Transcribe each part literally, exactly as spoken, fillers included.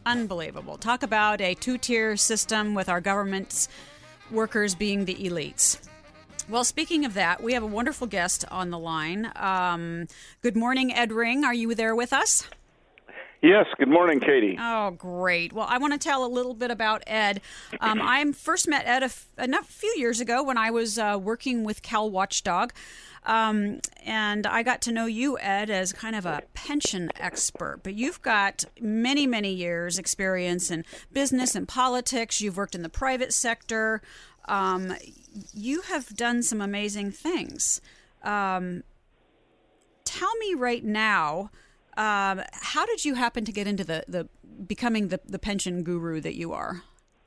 Unbelievable. Talk about a two-tier system with our government's workers being the elites. Well, speaking of that, we have a wonderful guest on the line. Um, good morning, Ed Ring. Are you there with us? Yes. Good morning, Katie. Oh, great. Well, I want to tell a little bit about Ed. Um, I first met Ed a, f- a few years ago when I was uh, working with Cal Watchdog. Um, and I got to know you, Ed, as kind of a pension expert. But you've got many, many years experience in business and politics. You've worked in the private sector. Um, you have done some amazing things. Um, tell me right now, um, how did you happen to get into the, the becoming the, the pension guru that you are?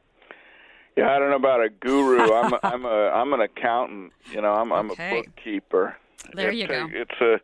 Yeah, I don't know about a guru. I'm a, I'm a I'm an accountant. You know, I'm I'm okay. a bookkeeper. There it's you a, go. It's a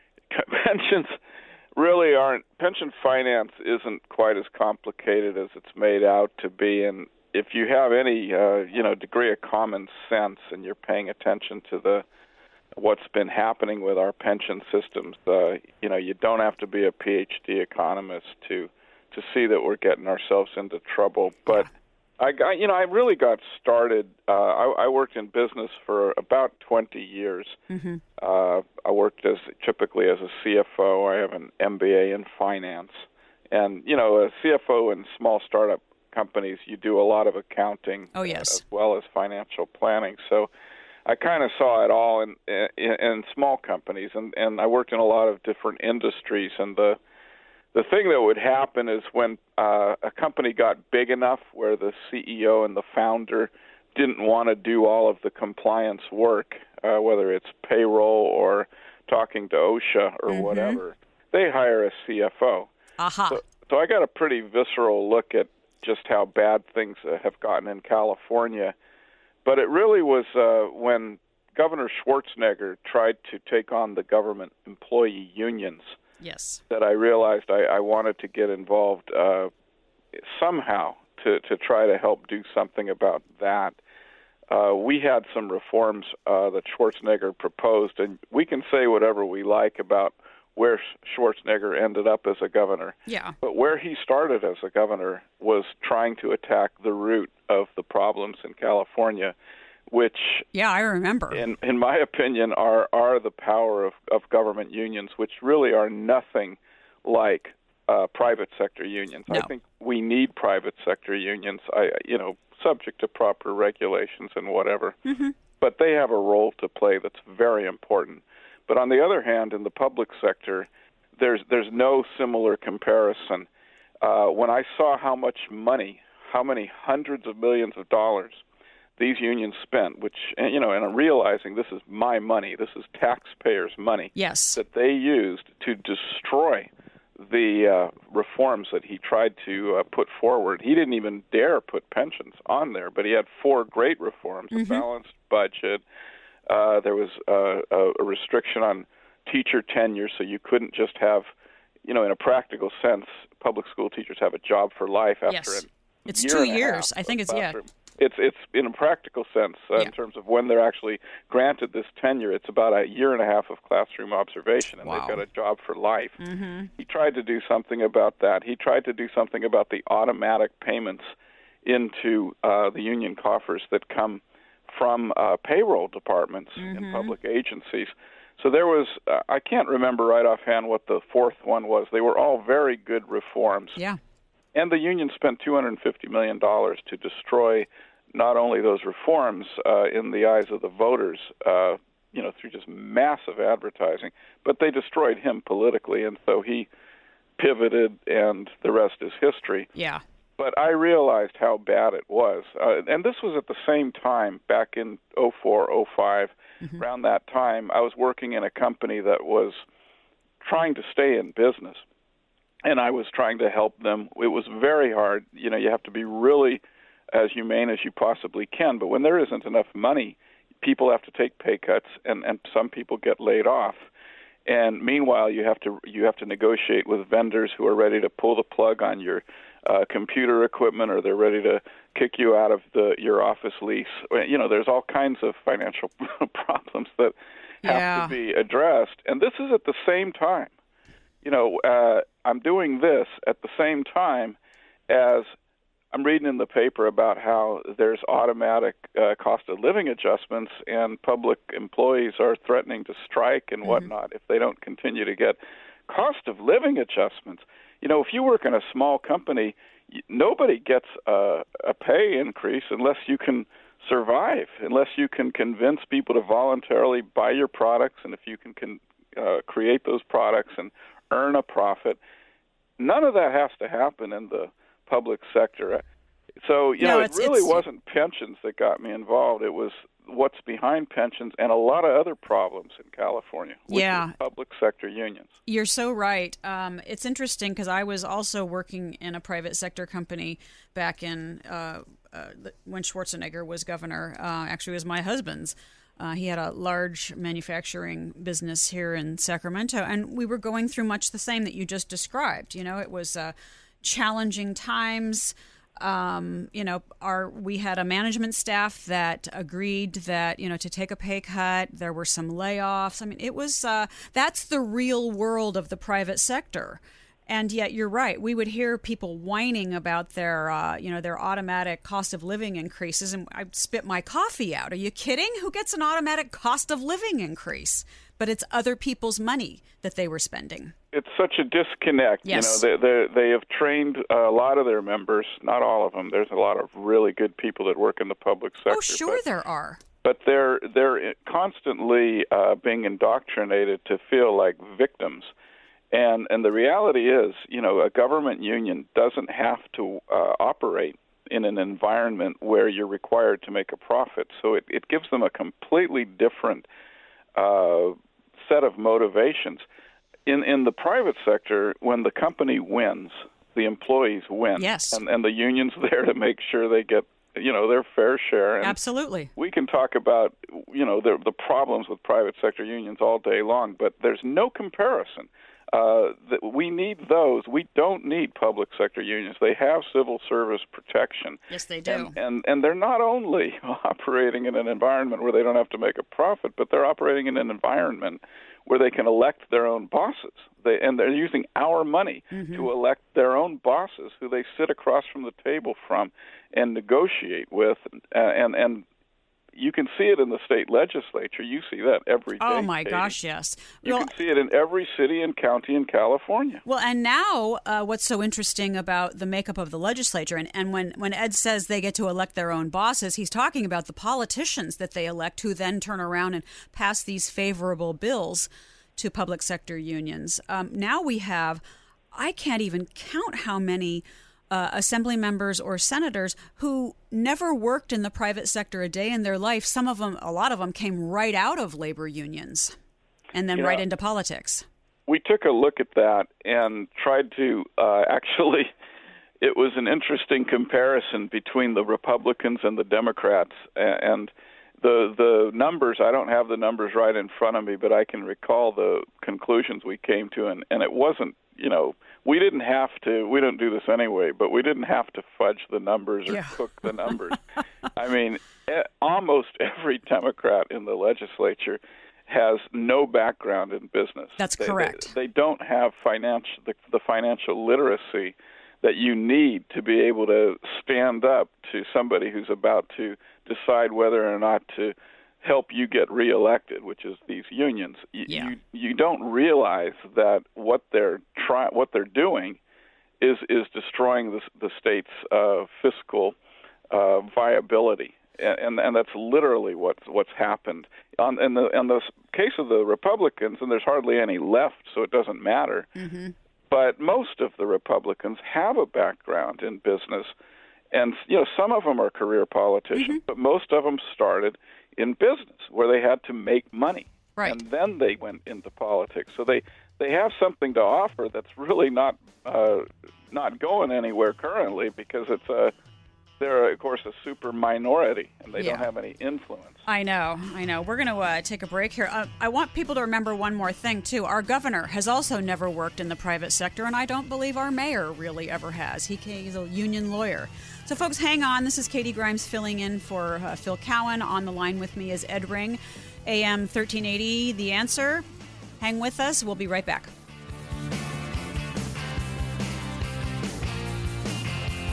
pensions really aren't pension finance isn't quite as complicated as it's made out to be. And if you have any uh, you know degree of common sense and you're paying attention to the what's been happening with our pension systems, uh, you know, you don't have to be a P H D economist to to see that we're getting ourselves into trouble. But I got, you know, I really got started. Uh, I, I worked in business for about twenty years. Mm-hmm. Uh, I worked as typically as a C F O. I have an M B A in finance, and you know, a C F O in small startup companies, you do a lot of accounting. Oh yes, as well as financial planning. So I kind of saw it all in, in in small companies, and and I worked in a lot of different industries. And the The thing that would happen is when uh, a company got big enough where the C E O and the founder didn't want to do all of the compliance work, uh, whether it's payroll or talking to OSHA or mm-hmm. whatever, they hire a C F O. Uh-huh. So, so I got a pretty visceral look at just how bad things uh, have gotten in California. But it really was uh, when Governor Schwarzenegger tried to take on the government employee unions. Yes. That I realized I, I wanted to get involved uh, somehow to, to try to help do something about that. Uh, we had some reforms uh, that Schwarzenegger proposed, and we can say whatever we like about where Schwarzenegger ended up as a governor. Yeah. But where he started as a governor was trying to attack the root of the problems in California, which, yeah, I remember. In in my opinion, are are the power of, of government unions, which really are nothing like uh, private sector unions. No. I think we need private sector unions. I you know subject to proper regulations and whatever, mm-hmm. but they have a role to play that's very important. But on the other hand, in the public sector, there's there's no similar comparison. Uh, when I saw how much money, how many hundreds of millions of dollars these unions spent, which, you know, and I'm realizing this is my money, this is taxpayers' money, yes, that they used to destroy the uh, reforms that he tried to uh, put forward. He didn't even dare put pensions on there, but he had four great reforms, mm-hmm. a balanced budget. Uh, there was uh, a restriction on teacher tenure, so you couldn't just have, you know, in a practical sense, public school teachers have a job for life after yes. an It's year two and a years. half I think it's, classroom. yeah. It's it's in a practical sense uh, yeah. in terms of when they're actually granted this tenure. It's about a year and a half of classroom observation, and wow. they've got a job for life. Mm-hmm. He tried to do something about that. He tried to do something about the automatic payments into uh, the union coffers that come from uh, payroll departments mm-hmm. in public agencies. So there was, uh, I can't remember right offhand what the fourth one was. They were all very good reforms. Yeah. And the union spent two hundred fifty million dollars to destroy not only those reforms uh, in the eyes of the voters, uh, you know, through just massive advertising, but they destroyed him politically, and so he pivoted, and the rest is history. Yeah. But I realized how bad it was. Uh, and this was at the same time, back in oh four, oh five, mm-hmm. around that time, I was working in a company that was trying to stay in business. And I was trying to help them. It was very hard. You know, you have to be really as humane as you possibly can. But when there isn't enough money, people have to take pay cuts, and, and some people get laid off. And meanwhile, you have to you have to negotiate with vendors who are ready to pull the plug on your uh, computer equipment, or they're ready to kick you out of the your office lease. You know, there's all kinds of financial problems that have yeah. to be addressed. And this is at the same time. You know, uh, I'm doing this at the same time as I'm reading in the paper about how there's automatic uh, cost of living adjustments, and public employees are threatening to strike and Mm-hmm. whatnot if they don't continue to get cost of living adjustments. You know, if you work in a small company, nobody gets a, a pay increase unless you can survive, unless you can convince people to voluntarily buy your products, and if you can, can uh, create those products and earn a profit. None of that has to happen in the public sector. So, you no, know, it's, it really it's, wasn't pensions that got me involved. It was what's behind pensions and a lot of other problems in California, which yeah. is public sector unions. You're so right. Um, it's interesting because I was also working in a private sector company back in uh, uh, when Schwarzenegger was governor. Uh, actually, it was my husband's. Uh, he had a large manufacturing business here in Sacramento, and we were going through much the same that you just described. You know, it was uh, challenging times. Um, you know, our we had a management staff that agreed that, you know, to take a pay cut. There were some layoffs. I mean, it was uh, that's the real world of the private sector. And yet, you're right. We would hear people whining about their, uh, you know, their automatic cost of living increases, and I'd spit my coffee out. Are you kidding? Who gets an automatic cost of living increase? But it's other people's money that they were spending. It's such a disconnect. Yes. You know, they, they they have trained a lot of their members, not all of them. There's a lot of really good people that work in the public sector. Oh, sure but, there are. But they're they're constantly uh, being indoctrinated to feel like victims. And and the reality is, you know, a government union doesn't have to uh, operate in an environment where you're required to make a profit. So it, it gives them a completely different uh, set of motivations. In in the private sector, when the company wins, the employees win. Yes. And, and the union's there to make sure they get, you know, their fair share. And absolutely. We can talk about, you know, the, the problems with private sector unions all day long, but there's no comparison. Uh, that we need those. We don't need public sector unions. They have civil service protection. Yes, they do. And, and and they're not only operating in an environment where they don't have to make a profit, but they're operating in an environment where they can elect their own bosses. They and they're using our money mm-hmm. to elect their own bosses, who they sit across from the table from and negotiate with, uh, and and. You can see it in the state legislature. You see that every day. Oh, my Katie. gosh, yes. You well, can see it in every city and county in California. Well, and now uh, what's so interesting about the makeup of the legislature, and, and when, when Ed says they get to elect their own bosses, he's talking about the politicians that they elect, who then turn around and pass these favorable bills to public sector unions. Um, now we have, I can't even count how many Uh, assembly members or senators who never worked in the private sector a day in their life. Some of them, a lot of them, came right out of labor unions and then you right know, into politics. We took a look at that and tried to uh, actually, it was an interesting comparison between the Republicans and the Democrats. And the the numbers, I don't have the numbers right in front of me, but I can recall the conclusions we came to. And, and it wasn't, you know, we didn't have to, we don't do this anyway, but we didn't have to fudge the numbers or yeah. cook the numbers. I mean, almost every Democrat in the legislature has no background in business. That's they, correct. They, they don't have financial, the, the financial literacy that you need to be able to stand up to somebody who's about to decide whether or not to help you get reelected, which is these unions. You, yeah. you you don't realize that what they're try what they're doing is is destroying the the state's uh, fiscal uh, viability, and, and and that's literally what's what's happened. On in the in the case of the Republicans, and there's hardly any left, so it doesn't matter. Mm-hmm. But most of the Republicans have a background in business, and you know some of them are career politicians, mm-hmm. but most of them started in business where they had to make money, right. and then they went into politics. So they, they have something to offer that's really not uh, not going anywhere currently, because it's a they're of course a super minority and they yeah. don't have any influence. I know, I know. We're going to uh, take a break here. Uh, I want people to remember one more thing too. Our governor has also never worked in the private sector, and I don't believe our mayor really ever has. He, he's a union lawyer. So, folks, hang on. This is Katie Grimes filling in for uh, Phil Cowan. On the line with me is Ed Ring, A M thirteen eighty, The Answer. Hang with us. We'll be right back.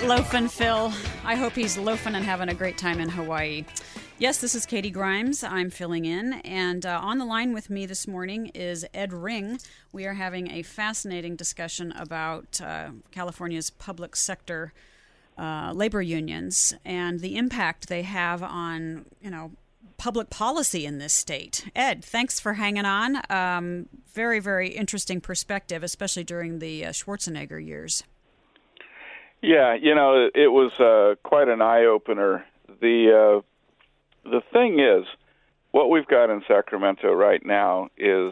Loafin' Phil. I hope he's loafing and having a great time in Hawaii. Yes, this is Katie Grimes. I'm filling in. And uh, on the line with me this morning is Ed Ring. We are having a fascinating discussion about uh, California's public sector uh, labor unions and the impact they have on, you know, public policy in this state. Ed, thanks for hanging on. Um, very, very interesting perspective, especially during the uh, Schwarzenegger years. Yeah, you know, it was uh, quite an eye-opener. The uh, the thing is, what we've got in Sacramento right now is,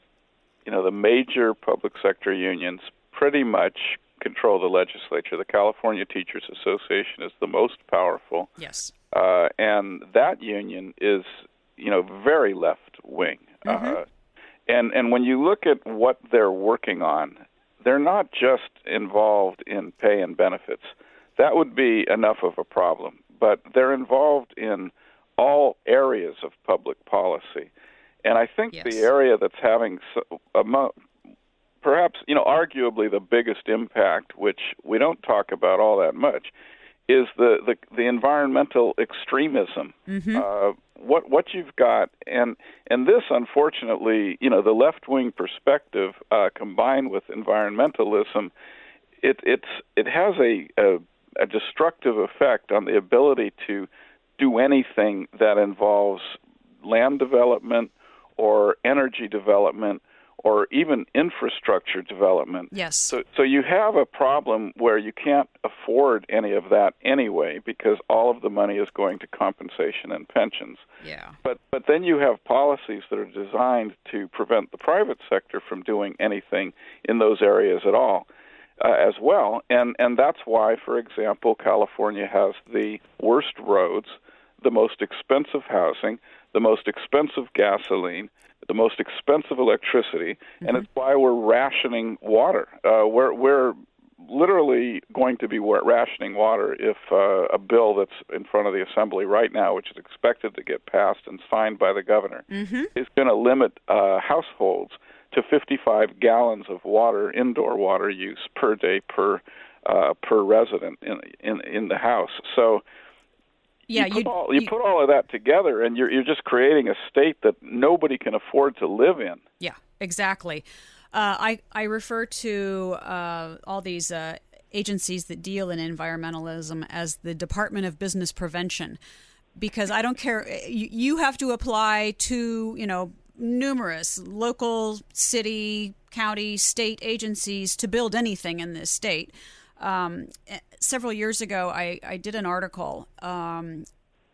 you know, the major public sector unions pretty much control the legislature. The California Teachers Association is the most powerful. Yes. Uh, and that union is, you know, very left-wing. Mm-hmm. Uh, and, and when you look at what they're working on, they're not just involved in pay and benefits. That would be enough of a problem. But they're involved in all areas of public policy. And I think yes. the area that's having so, perhaps, you know, arguably the biggest impact, which we don't talk about all that much, is the, the, the environmental extremism. Mm-hmm. Uh, what what you've got, and and this, unfortunately, you know, the left-wing perspective uh, combined with environmentalism, it it's it has a, a a destructive effect on the ability to do anything that involves land development or energy development or even infrastructure development. Yes. So, so you have a problem where you can't afford any of that anyway because all of the money is going to compensation and pensions. Yeah. But but then you have policies that are designed to prevent the private sector from doing anything in those areas at all uh, as well. And, and that's why, for example, California has the worst roads, the most expensive housing, the most expensive gasoline, the most expensive electricity, mm-hmm. and it's why we're rationing water. Uh, we're, we're literally going to be rationing water if uh, a bill that's in front of the Assembly right now, which is expected to get passed and signed by the governor, mm-hmm. is going to limit uh, households to fifty-five gallons of water, indoor water use per day per uh, per resident in, in in the house. So. Yeah, you, put all, you, you put all of that together, and you're you're just creating a state that nobody can afford to live in. Yeah, exactly. Uh, I I refer to uh, all these uh, agencies that deal in environmentalism as the Department of Business Prevention, because I don't care. You, you have to apply to you know numerous local, city, county, state agencies to build anything in this state. Um, several years ago, I, I did an article um,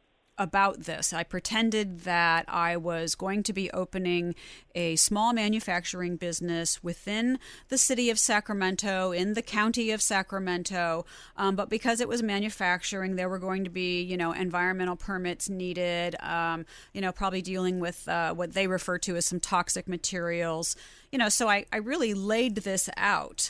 about this. I pretended that I was going to be opening a small manufacturing business within the city of Sacramento, in the county of Sacramento. Um, but because it was manufacturing, there were going to be, you know, environmental permits needed, um, you know, probably dealing with uh, what they refer to as some toxic materials. You know, so I, I really laid this out.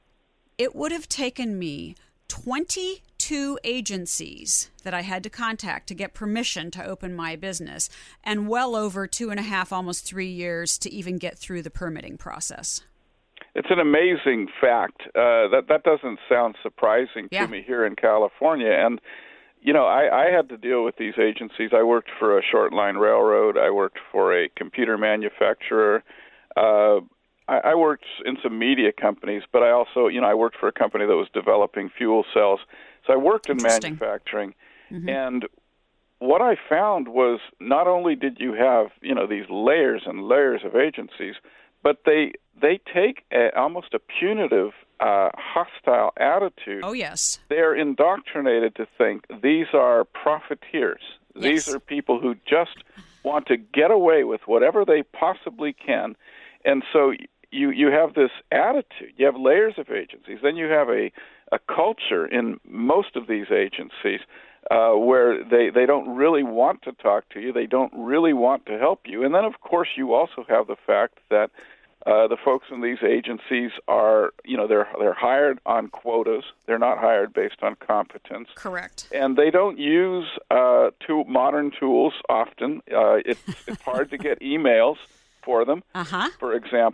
It would have taken me twenty-two agencies that I had to contact to get permission to open my business, and well over two and a half, almost three years to even get through the permitting process. It's an amazing fact. Uh, that that doesn't sound surprising yeah. to me here in California. And, you know, I, I had to deal with these agencies. I worked for a short line railroad. I worked for a computer manufacturer. Uh I worked in some media companies, but I also, you know, I worked for a company that was developing fuel cells. So I worked in manufacturing. Mm-hmm. And what I found was not only did you have, you know, these layers and layers of agencies, but they they take a, almost a punitive, uh, hostile attitude. Oh, yes. They're indoctrinated to think these are profiteers. Yes. These are people who just want to get away with whatever they possibly can. And so you you have this attitude. You have layers of agencies. Then you have a, a culture in most of these agencies uh, where they, they don't really want to talk to you. They don't really want to help you. And then, of course, you also have the fact that uh, the folks in these agencies are, you know, they're they're hired on quotas. They're not hired based on competence. Correct. And they don't use uh, to modern tools often. Uh, it's, it's hard to get emails for them, uh-huh. for example.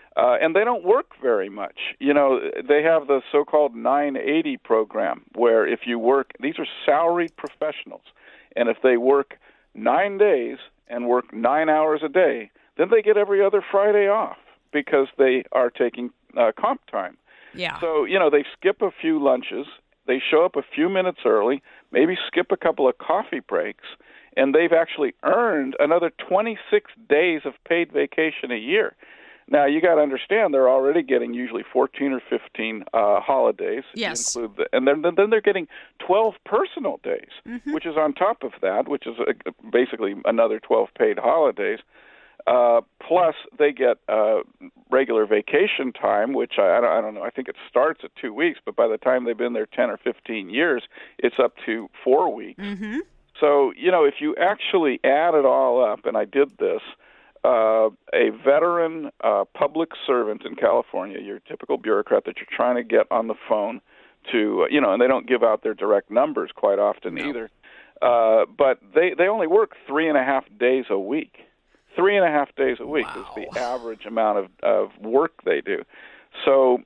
Uh, and they don't work very much. You know, they have the so-called nine eighty program, where if you work, these are salaried professionals, and if they work nine days and work nine hours a day, then they get every other Friday off because they are taking uh, comp time. Yeah. So, you know, they skip a few lunches, they show up a few minutes early, maybe skip a couple of coffee breaks, and they've actually earned another twenty-six days of paid vacation a year. Now, you got to understand, they're already getting usually fourteen or fifteen uh, holidays. Yes. Include the, and then, then they're getting twelve personal days, mm-hmm. which is on top of that, which is uh, basically another twelve paid holidays. Uh, plus, they get uh, regular vacation time, which I, I, don't, I don't know. I think it starts at two weeks, but by the time they've been there ten or fifteen years, it's up to four weeks. Mm-hmm. So, you know, if you actually add it all up, and I did this, uh, a veteran uh, public servant in California, your typical bureaucrat that you're trying to get on the phone to, uh, you know, and they don't give out their direct numbers quite often no. either, uh, but they, they only work three and a half days a week. Three and a half days a week wow. is the average amount of, of work they do. So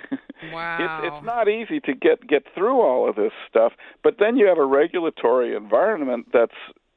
wow. it's, it's not easy to get, get through all of this stuff, but then you have a regulatory environment that's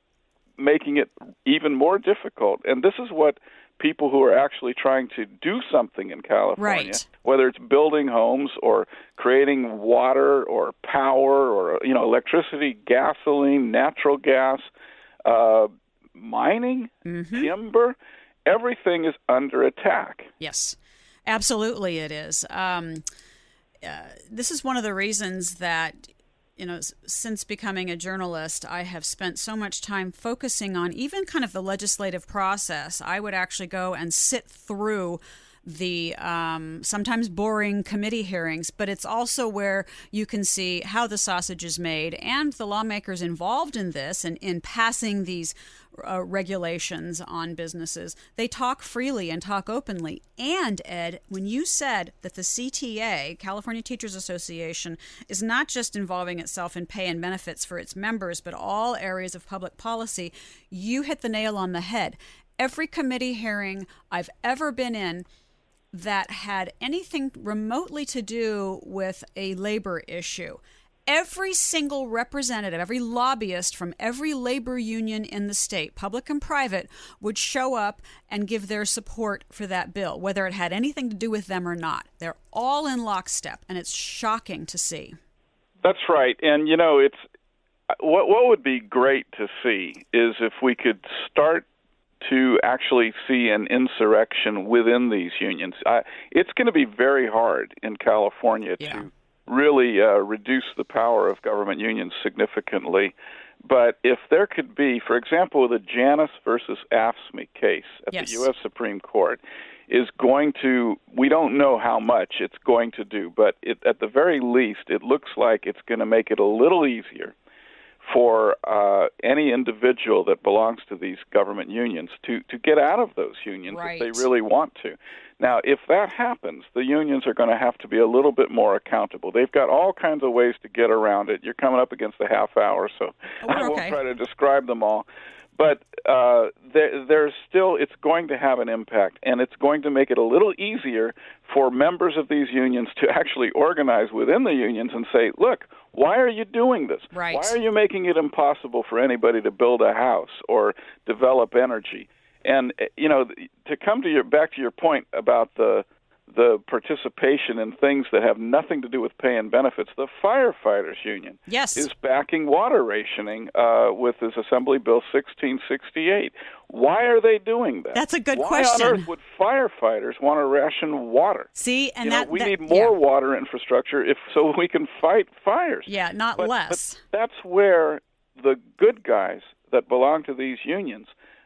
making it even more difficult. And this is what people who are actually trying to do something in California, right. whether it's building homes or creating water or power or, you know, electricity, gasoline, natural gas, uh, mining, mm-hmm. timber, everything is under attack. Yes, absolutely it is. Um, uh, this is one of the reasons that, you know, since becoming a journalist, I have spent so much time focusing on even kind of the legislative process. I would actually go and sit through the um, sometimes boring committee hearings, but it's also where you can see how the sausage is made and the lawmakers involved in this and in passing these uh, regulations on businesses. They talk freely and talk openly. And, Ed, when you said that the C T A, California Teachers Association, is not just involving itself in pay and benefits for its members, but all areas of public policy, you hit the nail on the head. Every committee hearing I've ever been in that had anything remotely to do with a labor issue, every single representative, every lobbyist from every labor union in the state, public and private, would show up and give their support for that bill, whether it had anything to do with them or not. They're all in lockstep, and it's shocking to see. That's right. And, you know, it's what what would be great to see is if we could start to actually see an insurrection within these unions. Uh, it's going to be very hard in California yeah. to really uh, reduce the power of government unions significantly. But if there could be, for example, the Janus versus AFSCME case at yes. the U S Supreme Court is going to, we don't know how much it's going to do, but it, at the very least, it looks like it's going to make it a little easier for uh, any individual that belongs to these government unions to, to get out of those unions right. if they really want to. Now, if that happens, the unions are going to have to be a little bit more accountable. They've got all kinds of ways to get around it. You're coming up against a half hour, so oh, I won't okay. try to describe them all. But uh, there, there's still, it's going to have an impact, and it's going to make it a little easier for members of these unions to actually organize within the unions and say, look, why are you doing this? Right. Why are you making it impossible for anybody to build a house or develop energy? And, you know, to come to your back to your point about the the participation in things that have nothing to do with pay and benefits, the firefighters union yes. is backing water rationing uh, with this Assembly Bill sixteen sixty-eight. Why are they doing that? That's a good Why question. Why on earth would firefighters want to ration water? See, and you that know, we that, need more yeah. water infrastructure if so we can fight fires. Yeah, not but, less. But that's where the good guys that belong to these unions,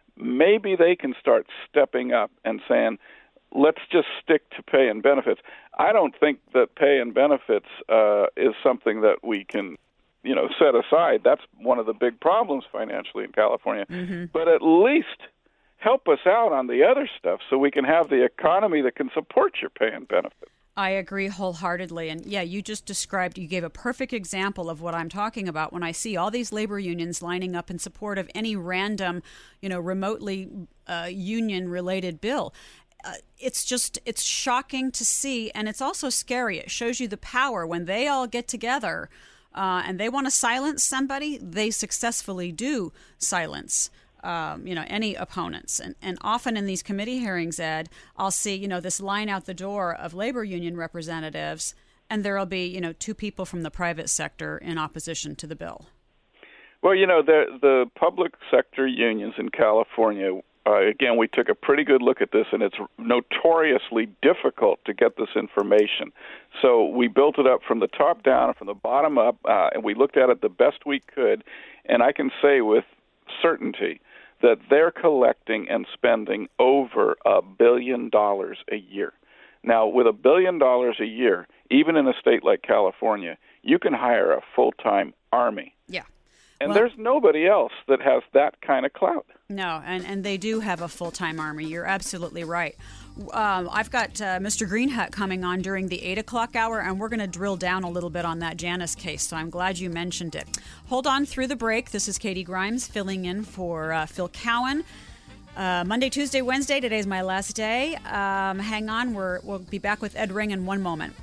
maybe they can start stepping up and saying, let's just stick to pay and benefits. I don't think that pay and benefits uh, is something that we can, you know, set aside. That's one of the big problems financially in California. Mm-hmm. But at least help us out on the other stuff so we can have the economy that can support your pay and benefits. I agree wholeheartedly. And yeah, you just described, you gave a perfect example of what I'm talking about when I see all these labor unions lining up in support of any random, you know, remotely uh, union-related bill. uh, it's just, it's shocking to see, and it's also scary. It shows you the power when they all get together uh, and they want to silence somebody, they successfully do silence Um, you know, any opponents. And, and often in these committee hearings, Ed, I'll see, you know, this line out the door of labor union representatives, and there'll be, you know, two people from the private sector in opposition to the bill. Well, you know, the the public sector unions in California, uh, again, we took a pretty good look at this, and it's notoriously difficult to get this information. So we built it up from the top down and from the bottom up, uh, and we looked at it the best we could. And I can say with certainty that they're collecting and spending over a billion dollars a year. Now, with a billion dollars a year, even in a state like California, you can hire a full-time army. Yeah. And well, there's nobody else that has that kind of clout. No, and, and they do have a full-time army. You're absolutely right. Um, I've got uh, Mister Greenhut coming on during the eight o'clock hour, and we're going to drill down a little bit on that Janus case, so I'm glad you mentioned it. Hold on through the break. This is Katie Grimes filling in for uh, Phil Cowan. Uh, Monday, Tuesday, Wednesday. Today's my last day. Um, hang on. We're, we'll be back with Ed Ring in one moment.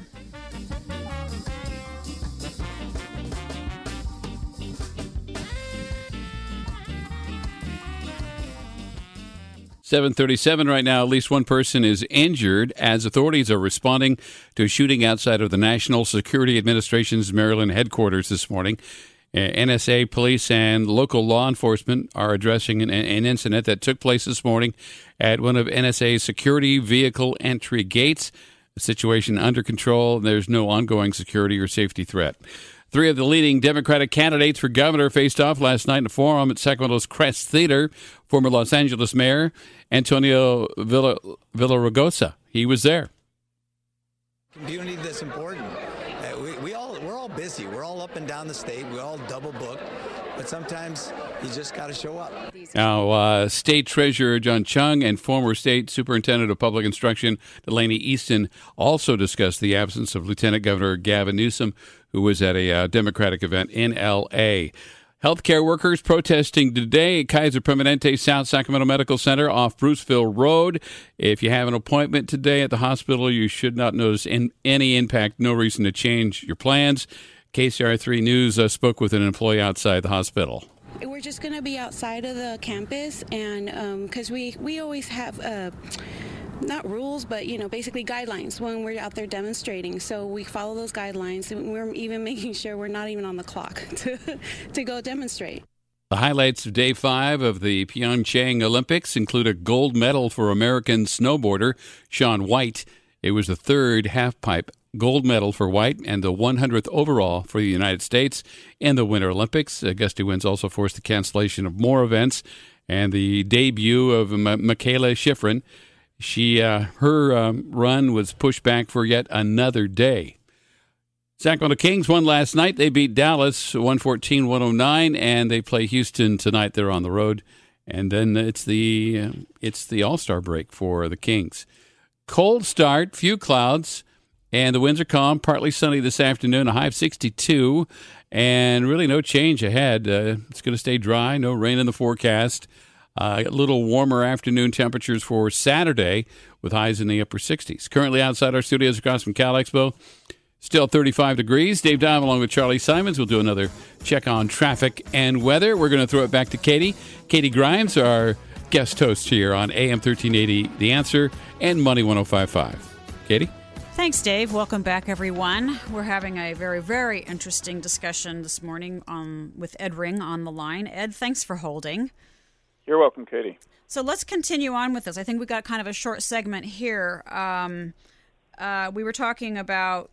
seven thirty-seven right now. At least one person is injured as authorities are responding to a shooting outside of the National Security Administration's Maryland headquarters this morning. N S A, police, and local law enforcement are addressing an, an incident that took place this morning at one of N S A's security vehicle entry gates. The situation under control. There's no ongoing security or safety threat. Three of the leading Democratic candidates for governor faced off last night in a forum at Sacramento's Crest Theater. Former Los Angeles Mayor Antonio Villa, Villaraigosa, he was there. Community that's important. Uh, we, we all, we're all busy. We're all up and down the state. We all double book. But sometimes you just got to show up. Now, uh, State Treasurer John Chung and former State Superintendent of Public Instruction Delaney Easton also discussed the absence of Lieutenant Governor Gavin Newsom, who was at a uh, Democratic event in L A Healthcare workers protesting today at Kaiser Permanente South Sacramento Medical Center off Bruceville Road. If you have an appointment today at the hospital, you should not notice in any impact. No reason to change your plans. K C R three News uh, spoke with an employee outside the hospital. We're just going to be outside of the campus, and because um, we, we always have, uh, not rules, but, you know, basically guidelines when we're out there demonstrating. So we follow those guidelines, and we're even making sure we're not even on the clock to, to go demonstrate. The highlights of day five of the Pyeongchang Olympics include a gold medal for American snowboarder Shaun White. It was the third halfpipe gold medal for White and the one hundredth overall for the United States in the Winter Olympics. Uh, gusty winds also forced the cancellation of more events and the debut of M- Michaela Schifrin. She, uh, her um, run was pushed back for yet another day. Sacramento Kings won last night. They beat Dallas one fourteen to one oh nine, and they play Houston tonight. They're on the road, and then it's the uh, it's the All-Star break for the Kings. Cold start, few clouds, and the winds are calm. Partly sunny this afternoon, a high of sixty-two, and really no change ahead. Uh, it's going to stay dry, no rain in the forecast. Uh, a little warmer afternoon temperatures for Saturday with highs in the upper sixties. Currently outside our studios across from Cal Expo, still thirty-five degrees. Dave Dime along with Charlie Simons. We'll do another check on traffic and weather. We're going to throw it back to Katie. Katie Grimes, our guest host here on A M thirteen eighty, The Answer, and Money one oh five point five. Katie? Thanks, Dave. Welcome back, everyone. We're having a very, very interesting discussion this morning um, with Ed Ring on the line. Ed, thanks for holding. You're welcome, Katie. So let's continue on with this. I think we got kind of a short segment here. Um, uh, we were talking about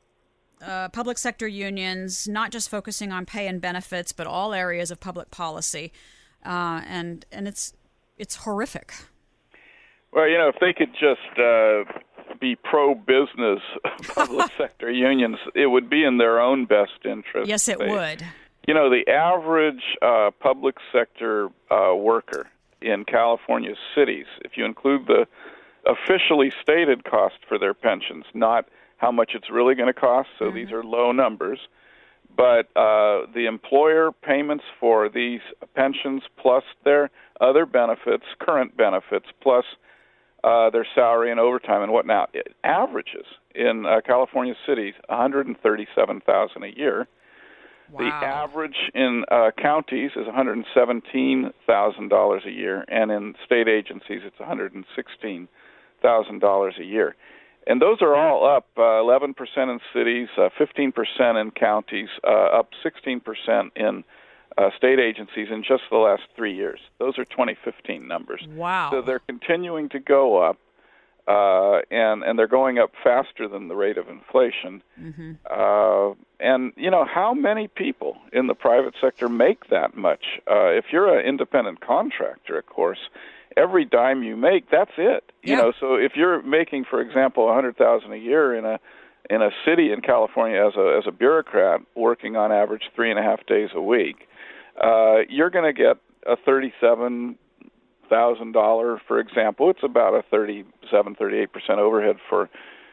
uh, public sector unions, not just focusing on pay and benefits, but all areas of public policy, uh, and and it's it's horrific. Well, you know, if they could just uh, be pro-business public sector unions, it would be in their own best interest. Yes, it they, would. You know, the average uh, public sector uh, worker in California cities, if you include the officially stated cost for their pensions, not how much it's really going to cost, so mm-hmm. these are low numbers, but uh, the employer payments for these pensions plus their other benefits, current benefits, plus uh, their salary and overtime and whatnot. It averages in uh, California cities one hundred thirty-seven thousand dollars a year. Wow. The average in uh, counties is one hundred seventeen thousand dollars a year, and in state agencies it's one hundred sixteen thousand dollars a year. And those are all up uh, eleven percent in cities, uh, fifteen percent in counties, uh, up sixteen percent in uh, state agencies in just the last three years. Those are twenty fifteen numbers. Wow. So they're continuing to go up, uh, and, and they're going up faster than the rate of inflation. Mm-hmm. Uh, and, you know, how many people in the private sector make that much? Uh, if you're an independent contractor, of course, every dime you make, that's it. You yeah. know, so if you're making, for example, a hundred thousand a year in a in a city in California as a as a bureaucrat working on average three and a half days a week, uh, you're going to get a thirty-seven thousand dollar, for example. It's about a thirty-seven, thirty-eight percent overhead for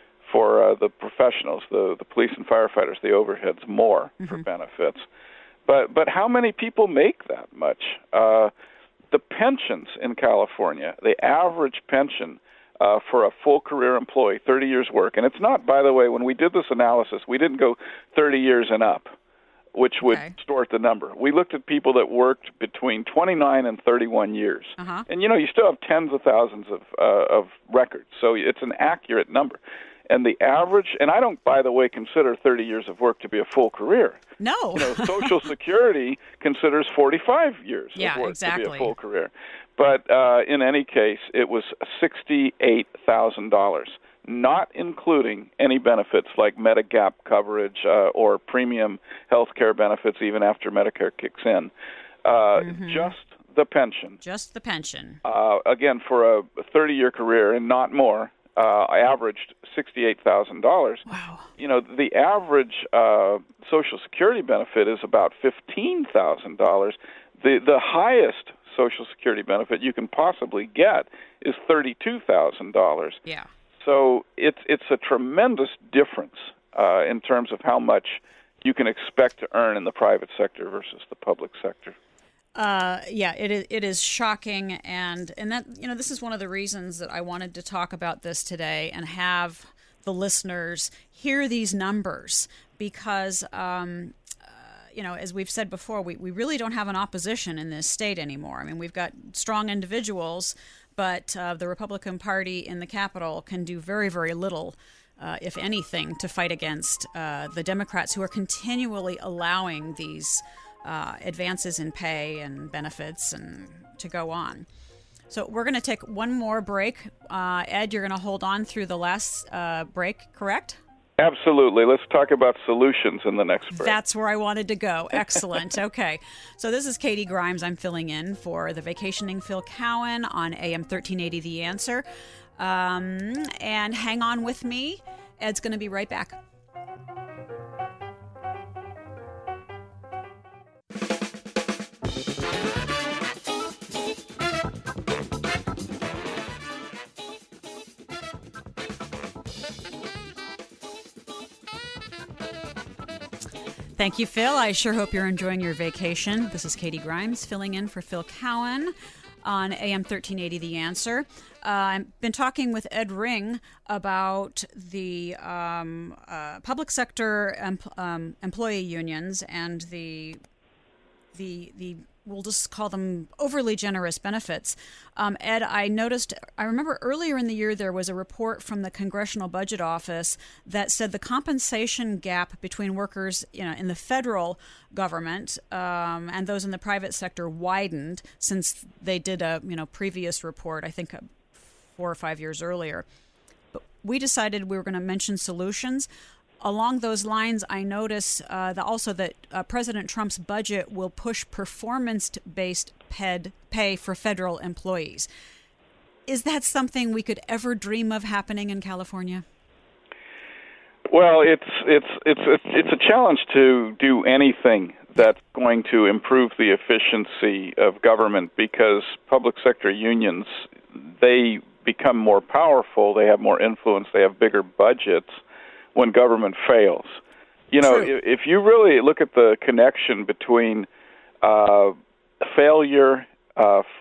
for uh, the professionals, the the police and firefighters. The overhead's more mm-hmm. for benefits, but but how many people make that much? Uh, The pensions in California, the average pension uh, for a full career employee, thirty years work, and it's not, by the way, when we did this analysis, we didn't go thirty years and up, which would okay. distort the number. We looked at people that worked between twenty-nine and thirty-one years. Uh-huh. And, you know, you still have tens of thousands of, uh, of records, so it's an accurate number. And the average, and I don't, by the way, consider thirty years of work to be a full career. No. You know, Social Security considers forty-five years yeah, of work exactly. to be a full career. But uh, in any case, it was sixty-eight thousand dollars, not including any benefits like Medigap coverage uh, or premium health care benefits even after Medicare kicks in. Uh, mm-hmm. Just the pension. Just the pension. Uh, again, for a thirty-year career and not more, Uh, I averaged sixty-eight thousand dollars. Wow. You know, the average uh, Social Security benefit is about fifteen thousand dollars. The the highest Social Security benefit you can possibly get is thirty-two thousand dollars. Yeah. So it's it's a tremendous difference uh, in terms of how much you can expect to earn in the private sector versus the public sector. Uh, yeah, it is, it is shocking, and and that you know this is one of the reasons that I wanted to talk about this today and have the listeners hear these numbers because um, uh, you know as we've said before, we we really don't have an opposition in this state anymore. I mean, we've got strong individuals, but uh, the Republican Party in the Capitol can do very very little. Uh, if anything, to fight against uh, the Democrats who are continually allowing these Uh, advances in pay and benefits and to go on. So we're going to take one more break. Uh, Ed, you're going to hold on through the last uh, break, correct? Absolutely. Let's talk about solutions in the next break. That's where I wanted to go. Excellent. Okay. So this is Katie Grimes. I'm filling in for the vacationing Phil Cowan on A M thirteen eighty The Answer. Um, and hang on with me. Ed's going to be right back. Thank you, Phil. I sure hope you're enjoying your vacation. This is Katie Grimes filling in for Phil Cowan on A M thirteen eighty The Answer. Uh, I've been talking with Ed Ring about the um, uh, public sector em- um, employee unions and the the the we'll just call them overly generous benefits. Um, Ed, I noticed, I remember earlier in the year there was a report from the Congressional Budget Office that said the compensation gap between workers, you know, in the federal government um, and those in the private sector widened since they did a, you know, previous report, I think four or five years earlier. But we decided we were going to mention solutions. Along those lines, I notice uh, that also that uh, President Trump's budget will push performance-based ped, pay for federal employees. Is that something we could ever dream of happening in California? Well, it's it's it's it's, it's a challenge to do anything that's going to improve the efficiency of government because public sector unions, they become more powerful, they have more influence, they have bigger budgets when government fails. You know, True. if you really look at the connection between uh, failure uh, for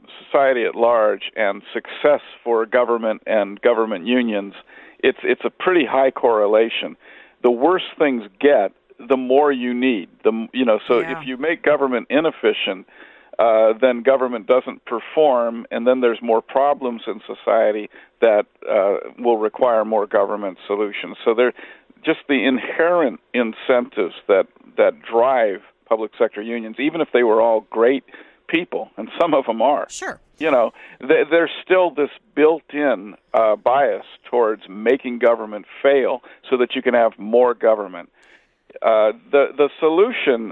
society at large and success for government and government unions, it's it's a pretty high correlation. The worse things get, the more you need. The you know, so Yeah. if you make government inefficient, uh, then government doesn't perform, and then there's more problems in society that uh, will require more government solutions. So they're just the inherent incentives that that drive public sector unions, even if they were all great people, and some of them are. Sure. You know, th- there's still this built-in uh, bias towards making government fail so that you can have more government. Uh, the the solution,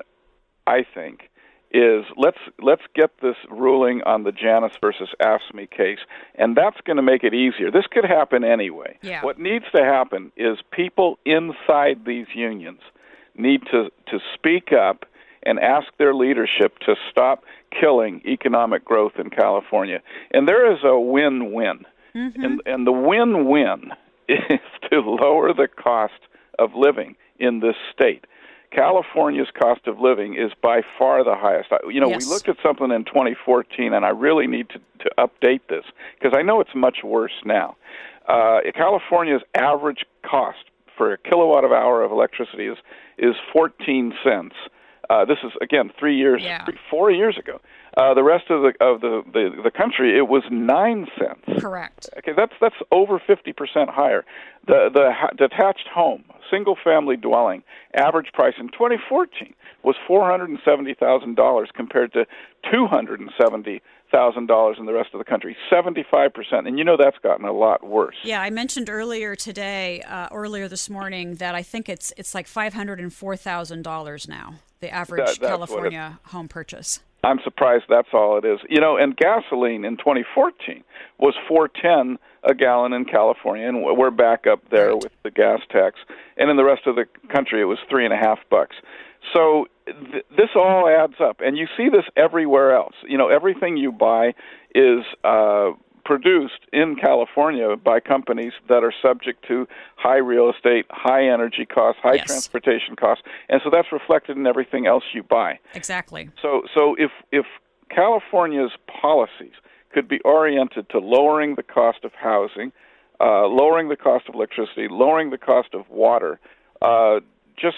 I think, is let's let's get this ruling on the Janus versus AFSCME case, and that's going to make it easier. This could happen anyway. Yeah. What needs to happen is people inside these unions need to, to speak up and ask their leadership to stop killing economic growth in California. And there is a win-win. Mm-hmm. And, and the win-win is to lower the cost of living in this state. California's cost of living is by far the highest. You know, Yes. we looked at something in twenty fourteen, and I really need to, to update this because I know it's much worse now. Uh, California's average cost for a kilowatt of hour of electricity is is fourteen cents. Uh, this is again three years, Yeah. three, four years ago. Uh, the rest of the of the, the, the country, it was nine cents. Correct. Okay, that's that's over fifty percent higher. The the ha- detached home, single family dwelling, average price in twenty fourteen was four hundred and seventy thousand dollars compared to two hundred and seventy thousand dollars in the rest of the country, seventy-five percent. And you know that's gotten a lot worse. Yeah, I mentioned earlier today, uh, earlier this morning, that I think it's it's like five hundred and four thousand dollars now. The average That- that's California home purchase. I'm surprised that's all it is. You know, and gasoline in twenty fourteen was four ten a gallon in California, and we're back up there Right. with the gas tax. And in the rest of the country, it was three and a half bucks. So th- this all adds up, and you see this everywhere else. You know, everything you buy is uh, produced in California by companies that are subject to high real estate, high energy costs, high Yes. transportation costs, and so that's reflected in everything else you buy. Exactly. So, so if if California's policies could be oriented to lowering the cost of housing, uh, lowering the cost of electricity, lowering the cost of water, uh, just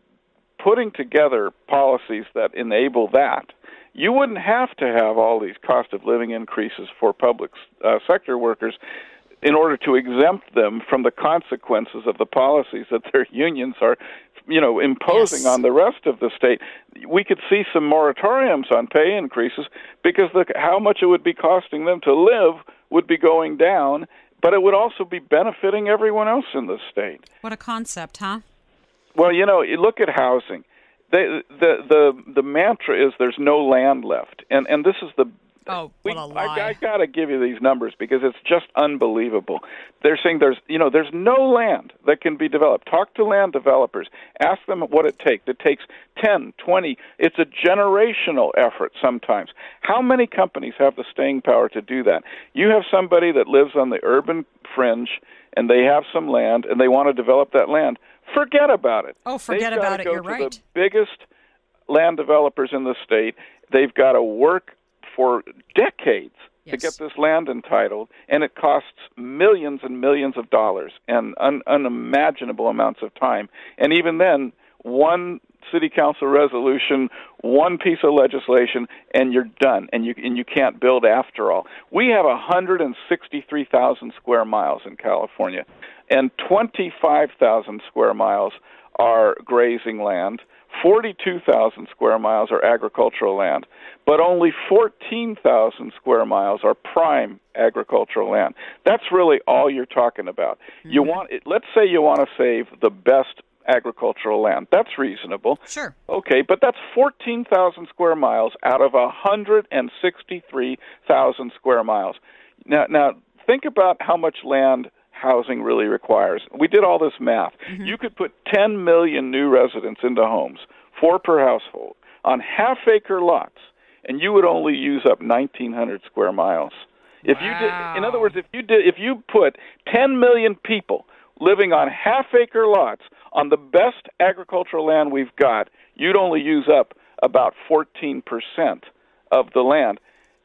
putting together policies that enable that, you wouldn't have to have all these cost of living increases for public uh, sector workers in order to exempt them from the consequences of the policies that their unions are, you know, imposing Yes. on the rest of the state. We could see some moratoriums on pay increases because the, how much it would be costing them to live would be going down, but it would also be benefiting everyone else in the state. What a concept, huh? Well, you know, you look at housing. They, the the the mantra is there's no land left, and and this is the. Oh, we, what a lie. I, I got to give you these numbers because it's just unbelievable. They're saying there's you know there's no land that can be developed. Talk to land developers. Ask them what it takes. It takes ten, twenty. It's a generational effort sometimes. How many companies have the staying power to do that? You have somebody that lives on the urban fringe, and they have some land, and they want to develop that land. Forget about it. Oh, forget They've got about to it. go You're to right. the biggest land developers in the state. They've got to work for decades to Yes. get this land entitled, and it costs millions and millions of dollars and un- unimaginable amounts of time. And even then, one city council resolution, one piece of legislation, and you're done, and you and you can't build after all. We have one hundred sixty-three thousand square miles in California, and twenty-five thousand square miles are grazing land. forty-two thousand square miles are agricultural land, but only fourteen thousand square miles are prime agricultural land. That's really all you're talking about. Mm-hmm. You want, let's say you want to save the best agricultural land. That's reasonable. Sure. Okay, but that's fourteen thousand square miles out of one hundred sixty-three thousand square miles. Now, now think about how much land housing really requires. We did all this math. Mm-hmm. You could put ten million new residents into homes, four per household, on half-acre lots, and you would only use up nineteen hundred square miles. If wow. you did, in other words, if you did, if you put ten million people living on half-acre lots on the best agricultural land we've got, you'd only use up about fourteen percent of the land.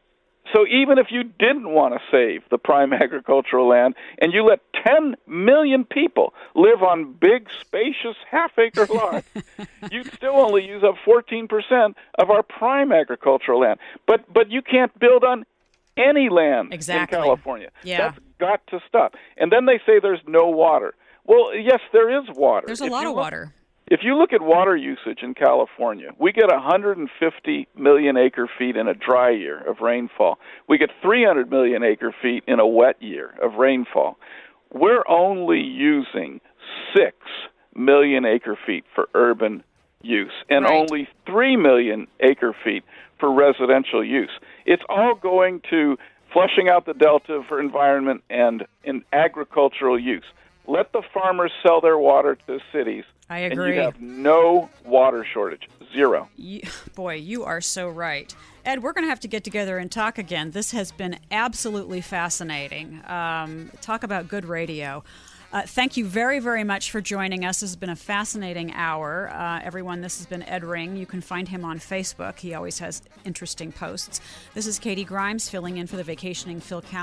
So even if you didn't want to save the prime agricultural land and you let ten million people live on big, spacious half-acre lots, you'd still only use up fourteen percent of our prime agricultural land. But but you can't build on any land exactly. in California. Yeah. That's got to stop. And then they say there's no water. Well, yes, there is water. There's a if lot of look, water. If you look at water usage in California, we get one hundred fifty million acre feet in a dry year of rainfall. We get three hundred million acre feet in a wet year of rainfall. We're only using six million acre feet for urban use and right. only three million acre feet for residential use. It's all going to flushing out the delta for environment and in agricultural use. Let the farmers sell their water to cities. I agree. And you have no water shortage. Zero. You, boy, you are so right. Ed, we're going to have to get together and talk again. This has been absolutely fascinating. Um, talk about good radio. Uh, thank you very, very much for joining us. This has been a fascinating hour. Uh, everyone, this has been Ed Ring. You can find him on Facebook. He always has interesting posts. This is Katie Grimes filling in for the Vacationing Phil Cowan.